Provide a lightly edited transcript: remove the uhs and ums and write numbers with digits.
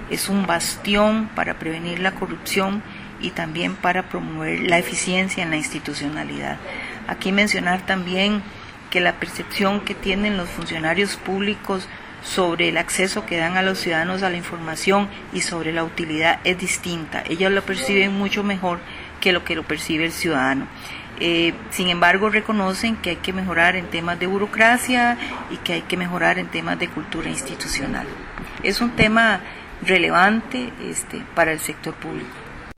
es un bastión para prevenir la corrupción y también para promover la eficiencia en la institucionalidad. Aquí mencionar también que la percepción que tienen los funcionarios públicos sobre el acceso que dan a los ciudadanos a la información y sobre la utilidad es distinta. Ellos lo perciben mucho mejor que lo percibe el ciudadano. Sin embargo, reconocen que hay que mejorar en temas de burocracia y que hay que mejorar en temas de cultura institucional. Es un tema relevante para el sector público.